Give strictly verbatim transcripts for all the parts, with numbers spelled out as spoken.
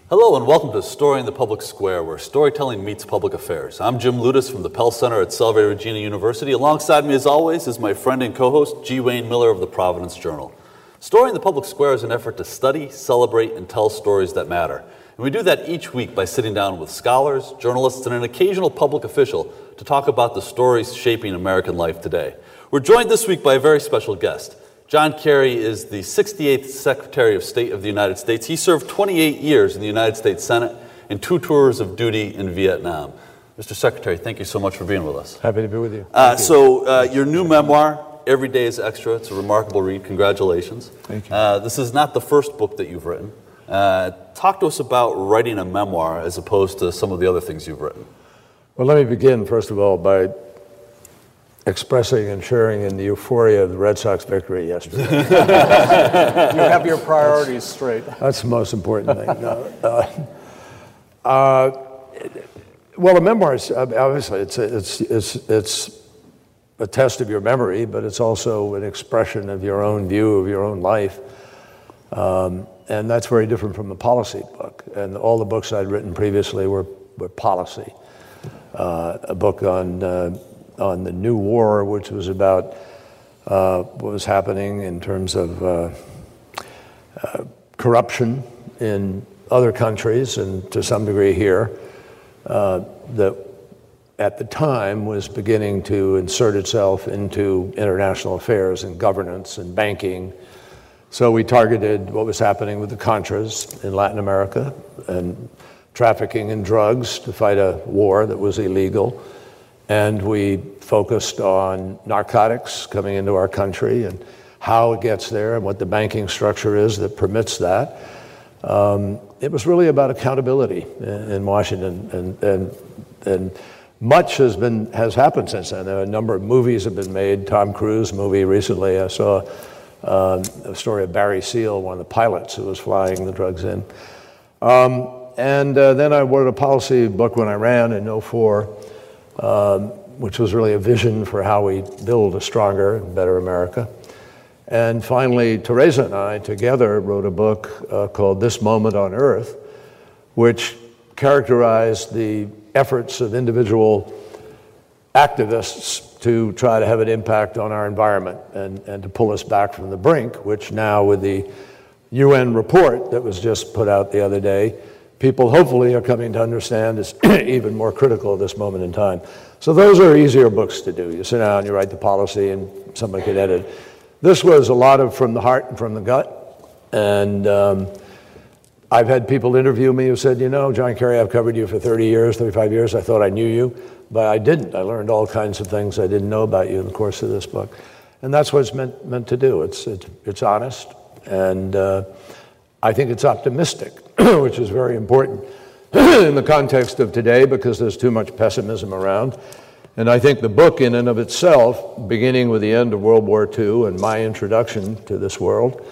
Hello and welcome to Story in the Public Square, where storytelling meets public affairs. I'm Jim Ludis from the Pell Center at Salve Regina University. Alongside me, as always, is my friend and co-host, G. Wayne Miller of the Providence Journal. Story in the Public Square is an effort to study, celebrate, and tell stories that matter. And we do that each week by sitting down with scholars, journalists, and an occasional public official to talk about the stories shaping American life today. We're joined this week by a very special guest. John Kerry is the sixty-eighth Secretary of State of the United States. He served twenty-eight years in the United States Senate and two tours of duty in Vietnam. Mister Secretary, thank you so much for being with us. Happy to be with you. Uh, you. So uh, your new memoir, Every Day is Extra, it's a remarkable read. Congratulations. Thank you. Uh, this is not the first book that you've written. Uh, talk to us about writing a memoir as opposed to some of the other things you've written. Well, let me begin, first of all, by expressing and sharing in the euphoria of the Red Sox victory yesterday. You have your priorities straight. That's the most important thing. No, uh, uh, well, a memoir is, obviously, it's, it's, it's, it's a test of your memory, but it's also an expression of your own view of your own life. Um, and that's very different from a policy book. And all the books I'd written previously were, were policy. Uh, a book on uh, on the new war, which was about uh, what was happening in terms of uh, uh, corruption in other countries and to some degree here, uh, that at the time was beginning to insert itself into international affairs and governance and banking. So we targeted what was happening with the Contras in Latin America and trafficking in drugs to fight a war that was illegal. And we focused on narcotics coming into our country and how it gets there and what the banking structure is that permits that. Um, it was really about accountability in, in Washington, and, and and much has been has happened since then. A number of movies have been made. Tom Cruise movie recently. I saw um, a story of Barry Seal, one of the pilots who was flying the drugs in. Um, and uh, then I wrote a policy book when I ran in oh four. Um, which was really a vision for how we build a stronger and better America. And finally, Teresa and I together wrote a book uh, called This Moment on Earth, which characterized the efforts of individual activists to try to have an impact on our environment and, and to pull us back from the brink, which now with the U N report that was just put out the other day, people hopefully are coming to understand is even more critical at this moment in time. So those are easier books to do. You sit down, you write the policy, and somebody could edit. This was a lot of from the heart and from the gut. And um, I've had people interview me who said, you know, John Kerry, I've covered you for thirty years, thirty-five years. I thought I knew you, but I didn't. I learned all kinds of things I didn't know about you in the course of this book. And that's what it's meant, meant to do. It's, it's, it's honest, and uh, I think it's optimistic, which is very important in the context of today because there's too much pessimism around. And I think the book in and of itself, beginning with the end of World War Two and my introduction to this world,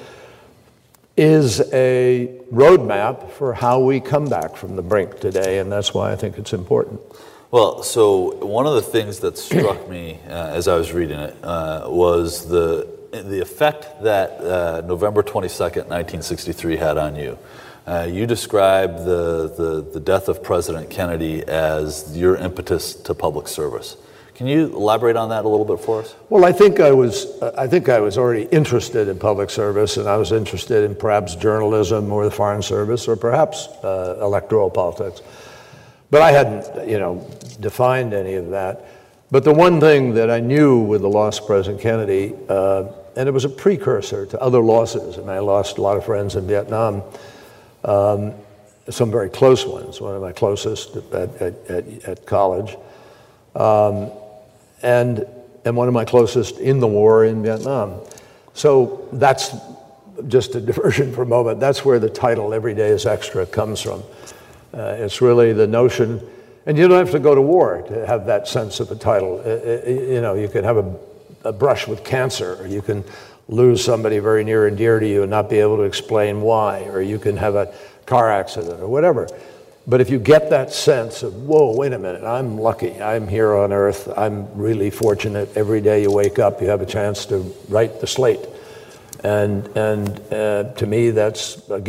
is a roadmap for how we come back from the brink today, and that's why I think it's important. Well, so one of the things that struck me uh, as I was reading it uh, was the the effect that uh, November twenty-second, nineteen sixty-three had on you. Uh, you described the, the, the death of President Kennedy as your impetus to public service. Can you elaborate on that a little bit for us? Well, I think I was I think I was already interested in public service, and I was interested in perhaps journalism or the Foreign Service or perhaps uh, electoral politics. But I hadn't, you know, defined any of that. But the one thing that I knew with the loss of President Kennedy, uh, and it was a precursor to other losses, and I lost a lot of friends in Vietnam, um, some very close ones, one of my closest at, at, at, at college, um, and, and one of my closest in the war in Vietnam. So that's just a diversion for a moment. That's where the title, Every Day is Extra, comes from. Uh, it's really the notion, and you don't have to go to war to have that sense of a title. Uh, uh, you know, you can have a, a brush with cancer, or you can lose somebody very near and dear to you and not be able to explain why, or you can have a car accident or whatever. But if you get that sense of, whoa, wait a minute, I'm lucky, I'm here on earth, I'm really fortunate, every day you wake up, you have a chance to write the slate. And, and uh, to me, that's a gift.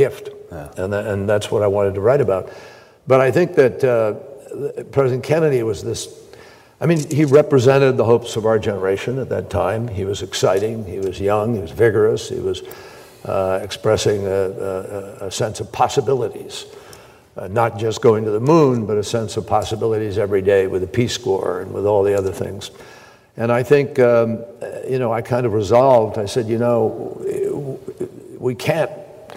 Yeah. And, that, and that's what I wanted to write about. But I think that uh, President Kennedy was this, I mean, he represented the hopes of our generation at that time. He was exciting, he was young, he was vigorous, he was uh, expressing a, a, a sense of possibilities. Uh, not just going to the moon, but a sense of possibilities every day with the Peace Corps and with all the other things. And I think, um, you know, I kind of resolved, I said, you know, we can't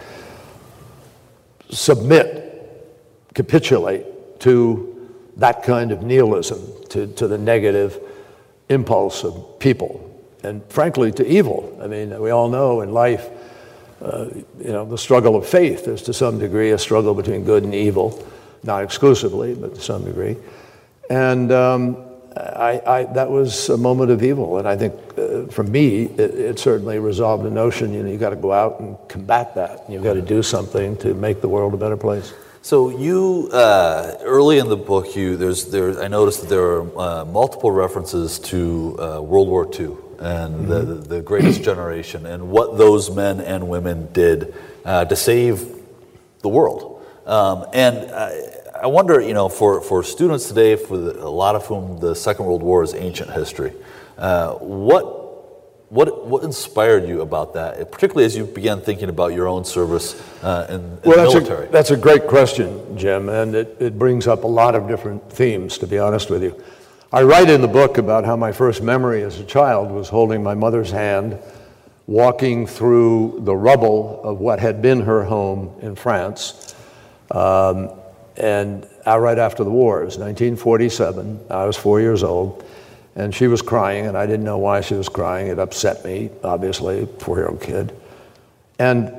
submit, capitulate to that kind of nihilism, to, to the negative impulse of people, and frankly, to evil. I mean, we all know in life, Uh, you know, the struggle of faith is to some degree a struggle between good and evil, not exclusively, but to some degree. And um, I, I, that was a moment of evil. And I think uh, for me, it, it certainly resolved the notion, you know, you got to go out and combat that. You've got to do something to make the world a better place. So you, uh, early in the book, you there's there. I noticed that there are uh, multiple references to uh, World War Two. And mm-hmm. the, the greatest generation, and what those men and women did uh, to save the world. Um, and I, I wonder, you know, for, for students today, for the, a lot of whom the Second World War is ancient history, uh, what what what inspired you about that, particularly as you began thinking about your own service uh, in, in well, the that's military? A, that's a great question, Jim, and it, it brings up a lot of different themes, to be honest with you. I write in the book about how my first memory as a child was holding my mother's hand, walking through the rubble of what had been her home in France, um, and uh, right after the war. It was nineteen forty-seven. I was four years old, and she was crying, and I didn't know why she was crying. It upset me, obviously, four-year-old kid. And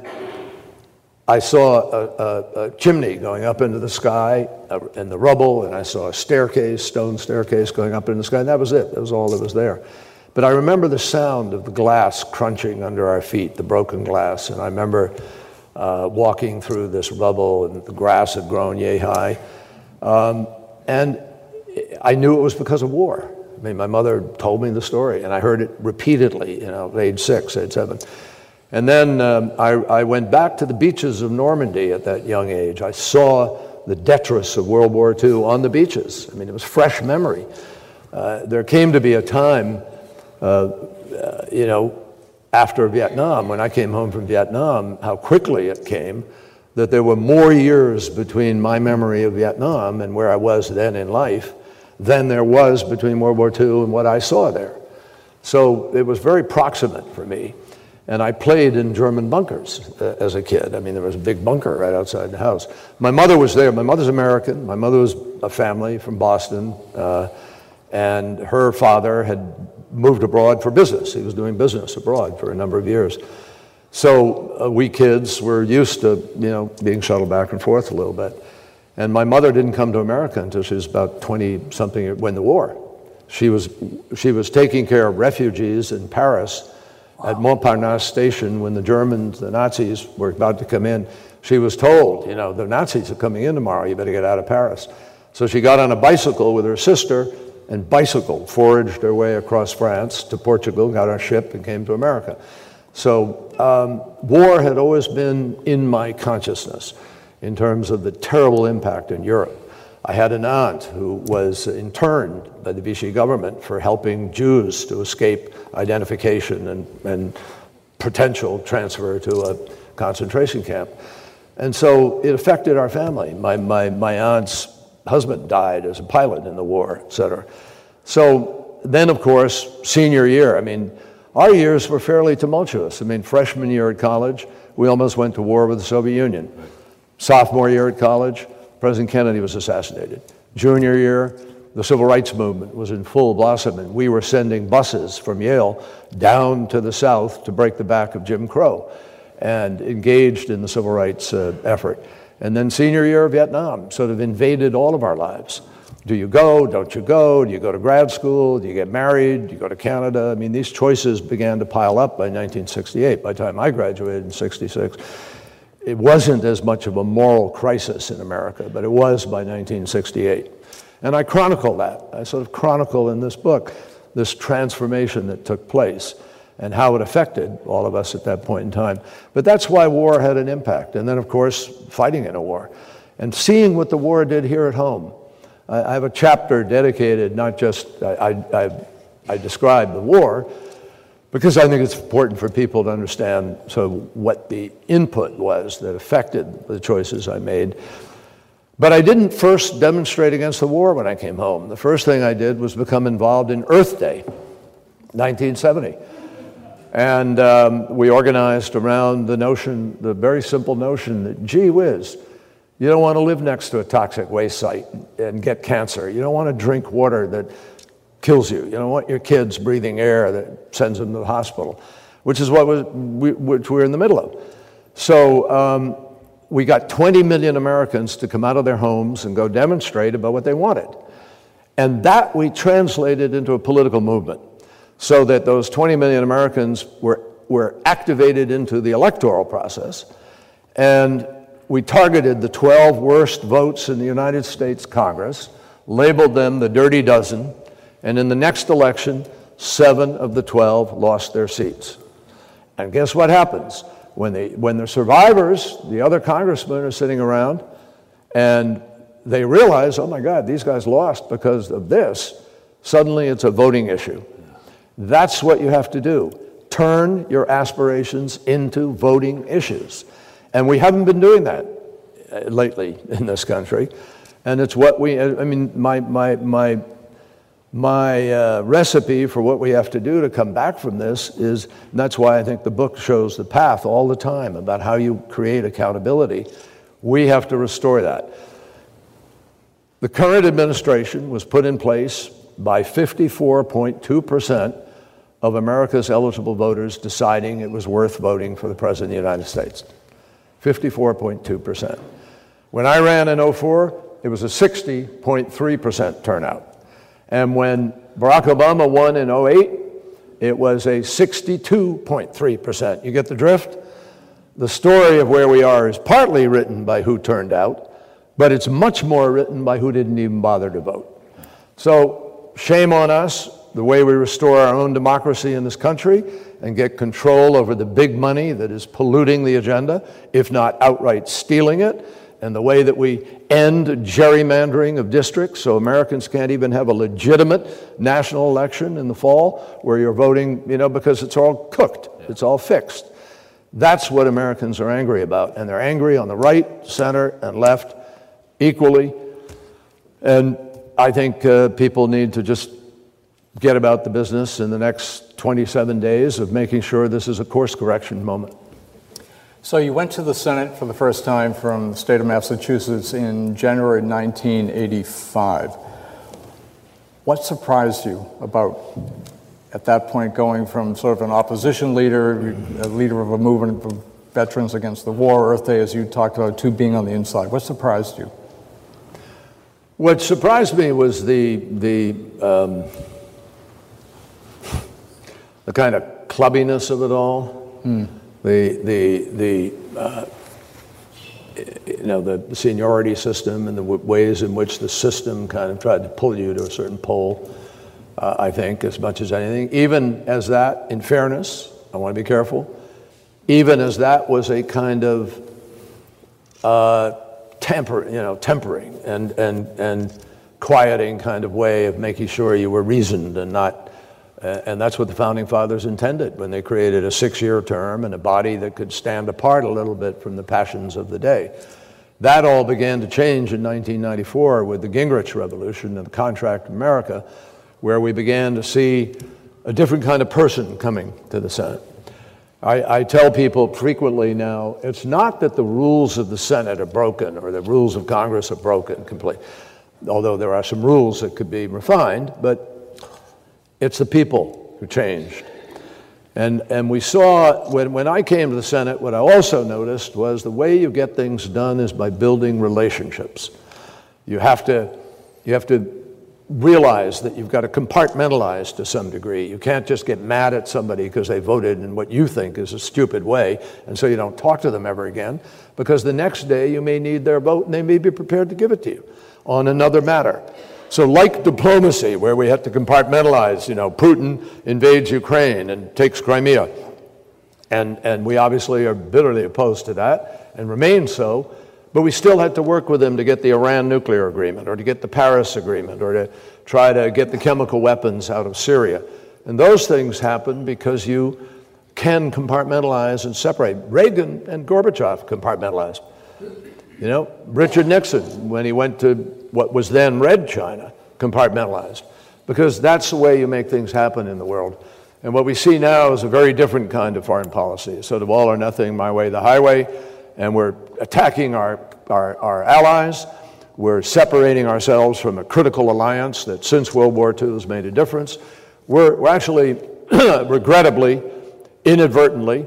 I saw a, a, a chimney going up into the sky uh, in the rubble, and I saw a staircase, stone staircase going up into the sky, and that was it. That was all that was there. But I remember the sound of the glass crunching under our feet, the broken glass, and I remember uh, walking through this rubble, and the grass had grown yay high. Um, and I knew it was because of war. I mean, my mother told me the story, and I heard it repeatedly, you know, at age six, age seven. And then um, I, I went back to the beaches of Normandy at that young age. I saw the detritus of World War Two on the beaches. I mean, it was fresh memory. Uh, there came to be a time, uh, uh, you know, after Vietnam, when I came home from Vietnam, how quickly it came, that there were more years between my memory of Vietnam and where I was then in life than there was between World War Two and what I saw there. So it was very proximate for me. And I played in German bunkers uh, as a kid. I mean, there was a big bunker right outside the house. My mother was there. My mother's American. My mother was a family from Boston. Uh, and her father had moved abroad for business. He was doing business abroad for a number of years. So uh, we kids were used to, you know, being shuttled back and forth a little bit. And my mother didn't come to America until she was about twenty-something when the war. She was, she was taking care of refugees in Paris at Montparnasse station when the Germans, the Nazis, were about to come in. She was told, you know, the Nazis are coming in tomorrow, you better get out of Paris. So she got on a bicycle with her sister and bicycled, foraged her way across France to Portugal, got on a ship and came to America. So um, war had always been in my consciousness in terms of the terrible impact in Europe. I had an aunt who was interned by the Vichy government for helping Jews to escape identification and, and potential transfer to a concentration camp. And so it affected our family. My, my, my aunt's husband died as a pilot in the war, et cetera. So then, of course, senior year, I mean, our years were fairly tumultuous. I mean, freshman year at college, we almost went to war with the Soviet Union. Sophomore year at college, President Kennedy was assassinated. Junior year, the civil rights movement was in full blossom, and we were sending buses from Yale down to the South to break the back of Jim Crow and engaged in the civil rights uh, effort. And then senior year of Vietnam sort of invaded all of our lives. Do you go? Don't you go? Do you go to grad school? Do you get married? Do you go to Canada? I mean, these choices began to pile up by nineteen sixty-eight. By the time I graduated in sixty-six, it wasn't as much of a moral crisis in America, but it was by nineteen sixty-eight. And I chronicle that. I sort of chronicle in this book this transformation that took place. and how it affected all of us at that point in time. But that's why war had an impact. And then, of course, fighting in a war and seeing what the war did here at home. I, I have a chapter dedicated, not just, I, I, I, I describe the war, because I think it's important for people to understand so what the input was that affected the choices I made. But I didn't first demonstrate against the war when I came home. The first thing I did was become involved in Earth Day, nineteen seventy. And um, we organized around the notion, the very simple notion that, gee whiz, you don't want to live next to a toxic waste site and get cancer. You don't want to drink water that kills you. You don't want your kids breathing air that sends them to the hospital, which is what was, we, which we're in the middle of. So um, we got twenty million Americans to come out of their homes and go demonstrate about what they wanted. And that we translated into a political movement so that those twenty million Americans were, were activated into the electoral process. And we targeted the twelve worst votes in the United States Congress, labeled them the dirty dozen, and in the next election, seven of the twelve lost their seats. And guess what happens? When, they, when the survivors, the other congressmen, are sitting around and they realize, oh my God, these guys lost because of this, suddenly it's a voting issue. That's what you have to do. Turn your aspirations into voting issues. And we haven't been doing that lately in this country. And it's what we, I mean, my, my, my, My uh, recipe for what we have to do to come back from this is, and that's why I think the book shows the path all the time about how you create accountability. We have to restore that. The current administration was put in place by fifty-four point two percent of America's eligible voters deciding it was worth voting for the President of the United States. fifty-four point two percent. When I ran in oh four, it was a sixty point three percent turnout. And when Barack Obama won in oh eight, it was a sixty-two point three percent. You get the drift? The story of where we are is partly written by who turned out, but it's much more written by who didn't even bother to vote. So shame on us, the way we restore our own democracy in this country and get control over the big money that is polluting the agenda, if not outright stealing it, and the way that we end gerrymandering of districts so Americans can't even have a legitimate national election in the fall where you're voting, you know, because it's all cooked, it's all fixed. That's what Americans are angry about, and they're angry on the right, center, and left equally. And I think uh, people need to just get about the business in the next twenty-seven days of making sure this is a course correction moment. So you went to the Senate for the first time from the state of Massachusetts in January nineteen eighty-five. What surprised you about, at that point, going from sort of an opposition leader, a leader of a movement of veterans against the war, Earth Day, as you talked about, to being on the inside? What surprised you? What surprised me was the the um, the kind of clubbiness of it all. Hmm. The the the uh, you know the seniority system and the w- ways in which the system kind of tried to pull you to a certain pole. Uh, I think as much as anything, even as that, in fairness, I want to be careful. Even as that was a kind of uh, temper, you know, tempering and and and quieting kind of way of making sure you were reasoned and not. And that's what the Founding Fathers intended when they created a six-year term and a body that could stand apart a little bit from the passions of the day. That all began to change in nineteen ninety-four with the Gingrich Revolution and the Contract of America, where we began to see a different kind of person coming to the Senate. I, I tell people frequently now, it's not that the rules of the Senate are broken or the rules of Congress are broken completely, although there are some rules that could be refined, but it's the people who changed. And and we saw, when, when I came to the Senate, what I also noticed was the way you get things done is by building relationships. You have to, you have to realize that you've got to compartmentalize to some degree. You can't just get mad at somebody because they voted in what you think is a stupid way, and so you don't talk to them ever again, because the next day you may need their vote and they may be prepared to give it to you on another matter. so like diplomacy, where we had to compartmentalize, you know, Putin invades Ukraine and takes Crimea. And, and we obviously are bitterly opposed to that and remain so, but we still had to work with them to get the Iran nuclear agreement or to get the Paris agreement or to try to get the chemical weapons out of Syria. And those things happen because you can compartmentalize and separate. Reagan and Gorbachev compartmentalized. You know, Richard Nixon, when he went to what was then Red China, compartmentalized. Because that's the way you make things happen in the world. And what we see now is a very different kind of foreign policy, sort of all or nothing, my way, the highway, and we're attacking our, our, our allies. We're separating ourselves from a critical alliance that since World War Two has made a difference. We're, we're actually, regrettably, inadvertently,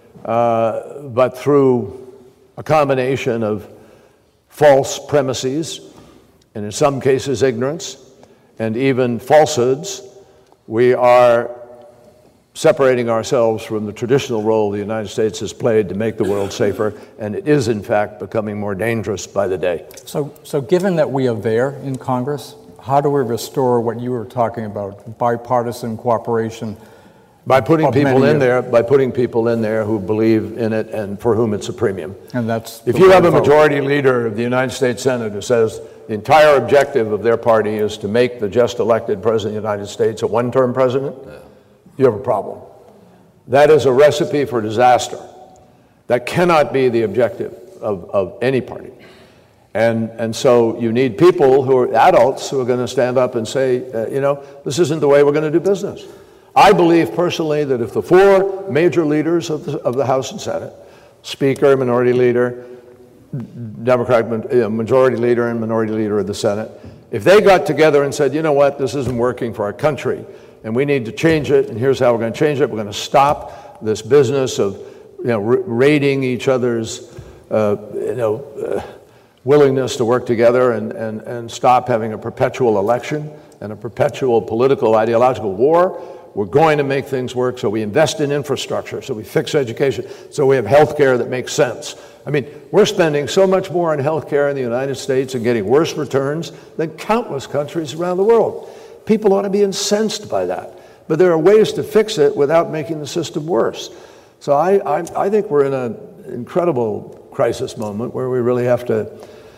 uh, but through a combination of false premises, and in some cases ignorance, and even falsehoods, we are separating ourselves from the traditional role the United States has played to make the world safer, and it is, in fact, becoming more dangerous by the day. So, so given that we are there in Congress, how do we restore what you were talking about, bipartisan cooperation? By putting people in there, by putting people in there who believe in it and for whom it's a premium. And that's if you have a majority leader of the United States Senate who says the entire objective of their party is to make the just elected president of the United States a one-term president, yeah. you have a problem. That is a recipe for disaster. That cannot be the objective of, of any party. And, and so you need people who are adults who are going to stand up and say, uh, you know, this isn't the way we're going to do business. I believe personally that if the four major leaders of the, of the House and Senate, Speaker, Minority Leader, Democratic uh, Majority Leader, and Minority Leader of the Senate, if they got together and said, you know what, this isn't working for our country, and we need to change it, and here's how we're going to change it, we're going to stop this business of, you know, r- raiding each other's, uh, you know, uh, willingness to work together and, and, and stop having a perpetual election and a perpetual political ideological war. We're going to make things work, so we invest in infrastructure, so we fix education, so we have health care that makes sense. I mean, we're spending so much more on health care in the United States and getting worse returns than countless countries around the world. People ought to be incensed by that. But there are ways to fix it without making the system worse. So I, I, I think we're in an incredible crisis moment where we really have to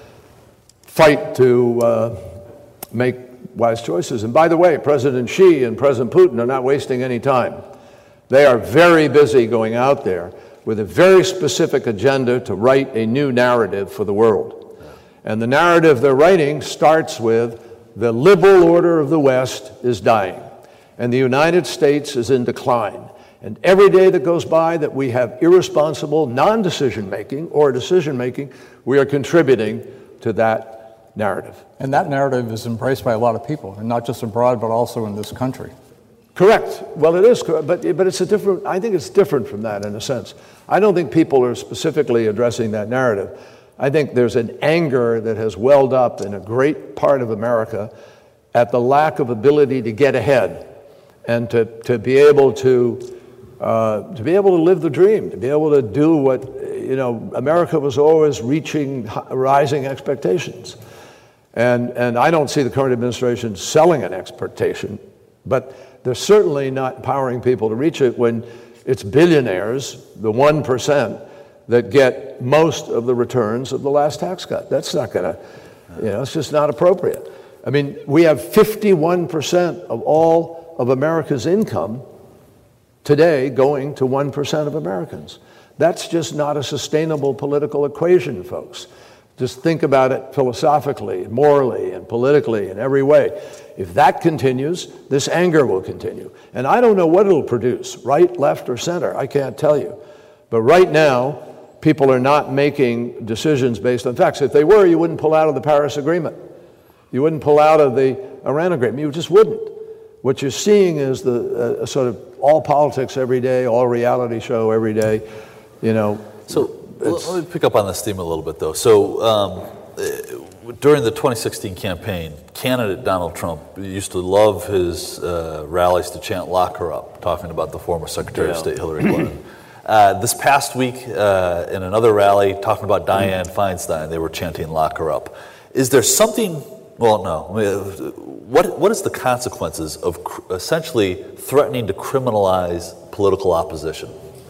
fight to uh, make wise choices. And by the way, President Xi and President Putin are not wasting any time. They are very busy going out there with a very specific agenda to write a new narrative for the world. And the narrative they're writing starts with the liberal order of the West is dying, and the United States is in decline. And every day that goes by that we have irresponsible non-decision making or decision making, we are contributing to that narrative. And that narrative is embraced by a lot of people, and not just abroad, but also in this country. Correct. Well, it is, but but it's a different. I think it's different from that in a sense. I don't think people are specifically addressing that narrative. I think there's an anger that has welled up in a great part of America at the lack of ability to get ahead and to to be able to uh, to be able to live the dream, to be able to do what, you know, America was always reaching rising expectations. And and I don't see the current administration selling an expectation, but they're certainly not empowering people to reach it when it's billionaires, the one percent, that get most of the returns of the last tax cut. That's not going to, you know, it's just not appropriate. I mean, we have fifty-one percent of all of America's income today going to one percent of Americans. That's just not a sustainable political equation, folks. Just think about it philosophically, morally, and politically, in every way. If that continues, this anger will continue. And I don't know what it'll produce, right, left, or center. I can't tell you. But right now, people are not making decisions based on facts. If they were, you wouldn't pull out of the Paris Agreement. You wouldn't pull out of the Iran Agreement. You just wouldn't. What you're seeing is the uh, sort of all politics every day, all reality show every day, you know. So let me pick up on this theme a little bit, though. So um, during the twenty sixteen campaign, candidate Donald Trump used to love his uh, rallies to chant "Lock her up," talking about the former Secretary yeah. of State Hillary Clinton. uh, this past week, uh, in another rally, talking about Dianne Feinstein, they were chanting "Lock her up." Is there something Well, no. I mean, what what is the consequences of cr- essentially threatening to criminalize political opposition?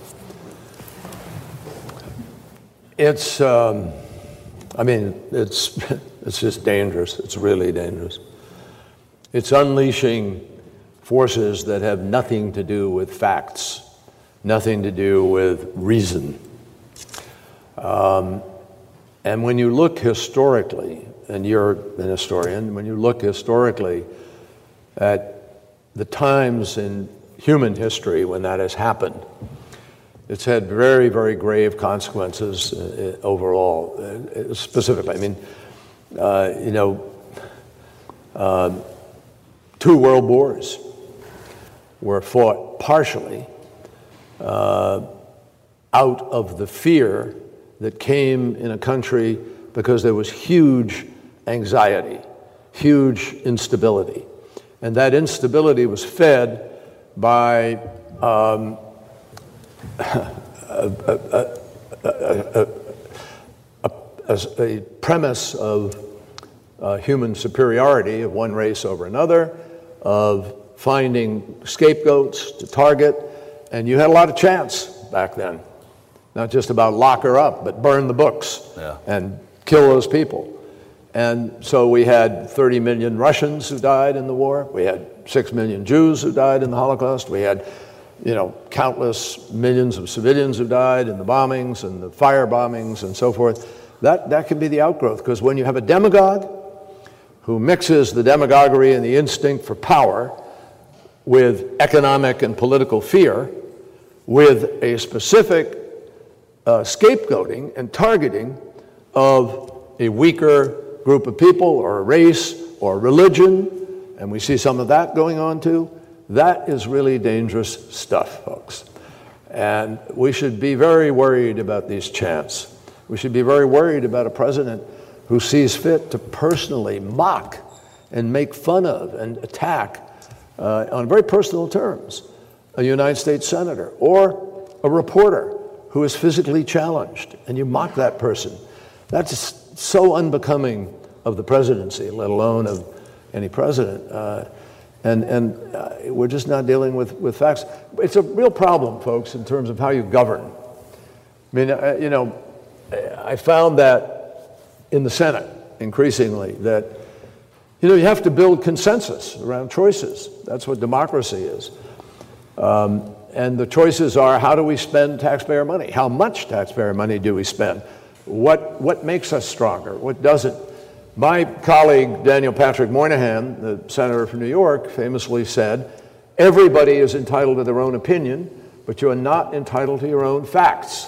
It's, um, I mean, it's it's just dangerous. It's really dangerous. It's unleashing forces that have nothing to do with facts, nothing to do with reason. Um, and when you look historically, and you're an historian, when you look historically at the times in human history when that has happened, it's had very, very grave consequences uh, overall, uh, specifically. I mean, uh, you know, uh, two world wars were fought partially uh, out of the fear that came in a country because there was huge anxiety, huge instability. And that instability was fed by um, a, a, a, a, a premise of uh, human superiority of one race over another, of finding scapegoats to target, and you had a lot of chance back then. Not just about lock her up, but burn the books yeah. and kill those people. And so we had thirty million Russians who died in the war. We had six million Jews who died in the Holocaust. We had, you know, countless millions of civilians who died in the bombings and the fire bombings and so forth. That, that can be the outgrowth, because when you have a demagogue who mixes the demagoguery and the instinct for power with economic and political fear, with a specific uh, scapegoating and targeting of a weaker group of people or a race or religion, and we see some of that going on too, that is really dangerous stuff, folks. And we should be very worried about these chants. We should be very worried about a president who sees fit to personally mock and make fun of and attack uh, on very personal terms a United States senator or a reporter who is physically challenged, and you mock that person. That's so unbecoming of the presidency, let alone of any president. Uh, and and uh, we're just not dealing with, with facts. It's a real problem, folks, in terms of how you govern. I mean, uh, you know, I found that in the Senate, increasingly, that, you know, you have to build consensus around choices. That's what democracy is. Um, and the choices are, how do we spend taxpayer money? How much taxpayer money do we spend? What, what makes us stronger? What doesn't? My colleague, Daniel Patrick Moynihan, the senator from New York, famously said, everybody is entitled to their own opinion, but you are not entitled to your own facts.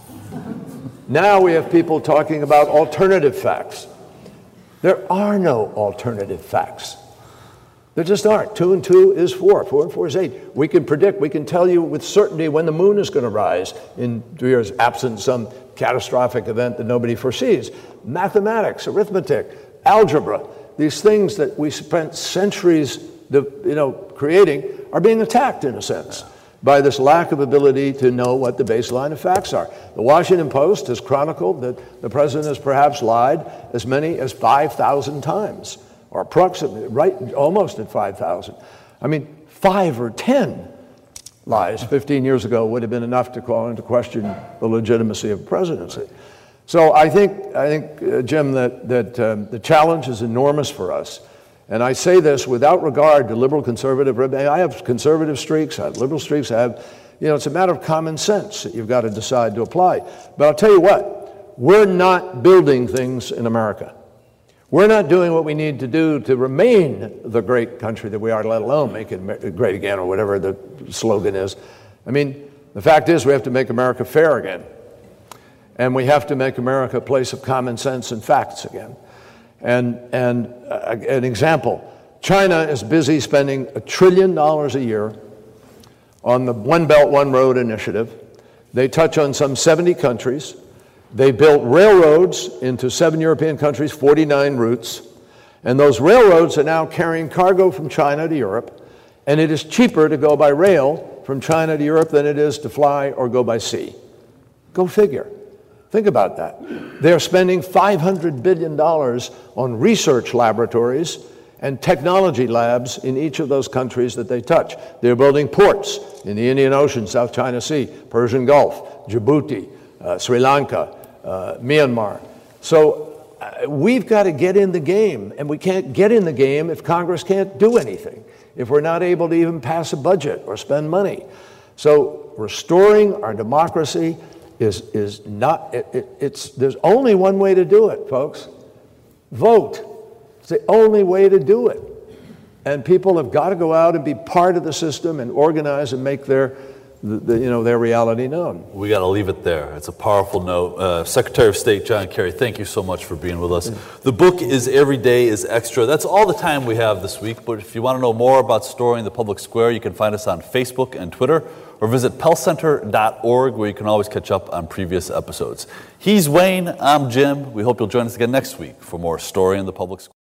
Now we have people talking about alternative facts. There are no alternative facts. There just aren't. Two and two is four. Four and four is eight. We can predict, we can tell you with certainty when the moon is going to rise in two years, absent some catastrophic event that nobody foresees. Mathematics, arithmetic, algebra, these things that we spent centuries, you know, creating are being attacked in a sense by this lack of ability to know what the baseline of facts are. The Washington Post has chronicled that the president has perhaps lied as many as five thousand times, or approximately, right, almost at five thousand. I mean, five or ten lies fifteen years ago would have been enough to call into question the legitimacy of presidency. So I think, I think, uh, Jim, that, that um, the challenge is enormous for us. And I say this without regard to liberal, conservative. I have conservative streaks, I have liberal streaks, I have, you know, it's a matter of common sense that you've got to decide to apply. But I'll tell you what, we're not building things in America. We're not doing what we need to do to remain the great country that we are, let alone make it great again, or whatever the slogan is. I mean, the fact is we have to make America fair again. And we have to make America a place of common sense and facts again. And, and uh, an example, China is busy spending a trillion dollars a year on the One Belt, One Road initiative. They touch on some seventy countries. They built railroads into seven European countries, forty-nine routes. And those railroads are now carrying cargo from China to Europe. And it is cheaper to go by rail from China to Europe than it is to fly or go by sea. Go figure. Think about that. They're spending five hundred billion dollars on research laboratories and technology labs in each of those countries that they touch. They're building ports in the Indian Ocean, South China Sea, Persian Gulf, Djibouti, uh, Sri Lanka, uh, Myanmar. So uh, we've got to get in the game, and we can't get in the game if Congress can't do anything, if we're not able to even pass a budget or spend money. So restoring our democracy is, is not, it, it, it's, there's only one way to do it, folks. Vote. It's the only way to do it. And people have got to go out and be part of the system and organize and make their, the, the, you know, their reality known. We got to leave it there. It's a powerful note. Uh, Secretary of State John Kerry, thank you so much for being with us. The book is Every Day is Extra. That's all the time we have this week, but if you want to know more about Storing the Public Square, you can find us on Facebook and Twitter, or visit pell center dot org, where you can always catch up on previous episodes. He's Wayne, I'm Jim. We hope you'll join us again next week for more Storing the Public Square.